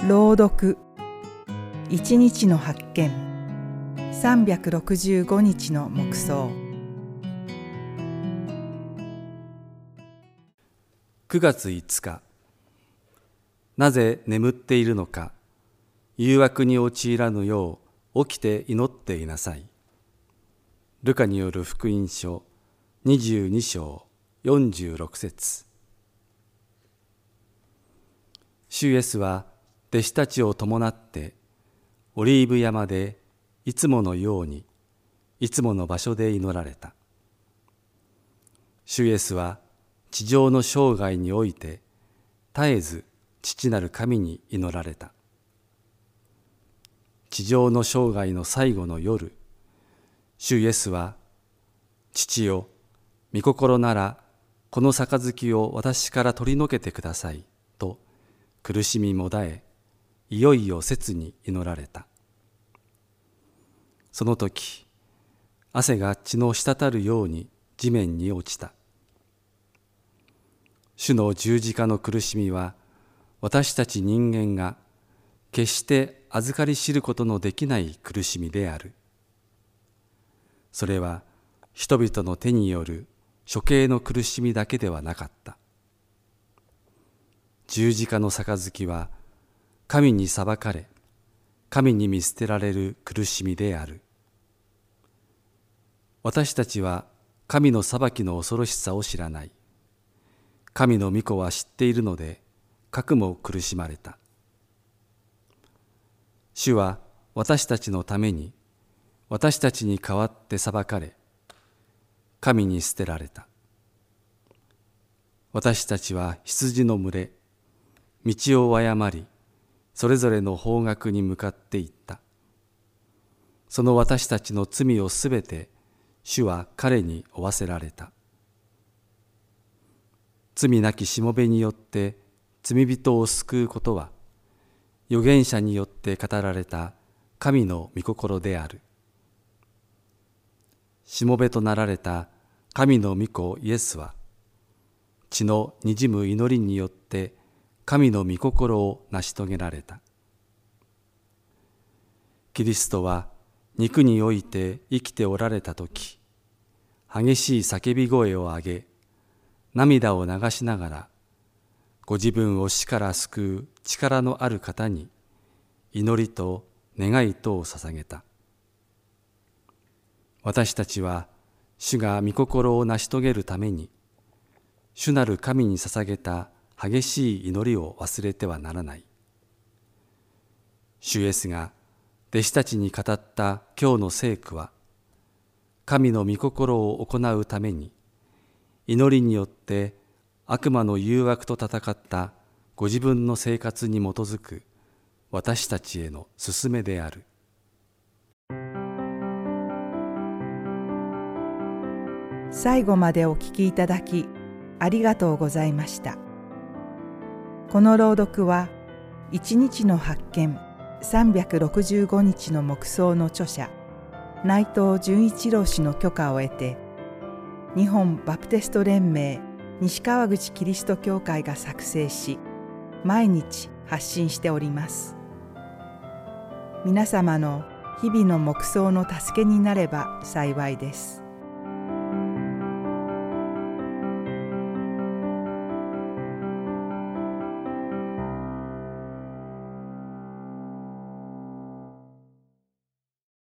朗読一日の発見365日の黙想。 9月5日、なぜ眠っているのか、誘惑に陥らぬよう起きて祈っていなさい。ルカによる福音書22章46節。主イエスは弟子たちを伴ってオリーブ山でいつものようにいつもの場所で祈られた。主イエスは地上の生涯において絶えず父なる神に祈られた。地上の生涯の最後の夜、主イエスは、父よ、御心ならこの杯を私から取り除けてくださいと苦しみもだえ、いよいよ切に祈られた。その時、汗が血の滴るように地面に落ちた。主の十字架の苦しみは、私たち人間が決して預かり知ることのできない苦しみである。それは人々の手による処刑の苦しみだけではなかった。十字架の杯は神に裁かれ、神に見捨てられる苦しみである。私たちは神の裁きの恐ろしさを知らない。神の御子は知っているので、かくも苦しまれた。主は私たちのために、私たちに代わって裁かれ、神に捨てられた。私たちは羊の群れ、道を誤り、それぞれの方角に向かっていった。その私たちの罪をすべて、主は彼に負わせられた。罪なきしもべによって罪人を救うことは、預言者によって語られた神の御心である。しもべとなられた神の御子イエスは、血のにじむ祈りによって神の御心を成し遂げられた。キリストは肉において生きておられたとき、激しい叫び声を上げ、涙を流しながら、ご自分を死から救う力のある方に祈りと願いとを捧げた。私たちは主が御心を成し遂げるために、主なる神に捧げた激しい祈りを忘れてはならない。主イエスが弟子たちに語った今日の聖句は、神の御心を行うために、祈りによって悪魔の誘惑と戦ったご自分の生活に基づく私たちへの勧めである。 最後までお聞きいただきありがとうございました。この朗読は一日の発見365日の黙想の著者内藤純一郎氏の許可を得て、日本バプテスト連盟西川口キリスト教会が作成し、毎日発信しております。皆様の日々の黙想の助けになれば幸いです。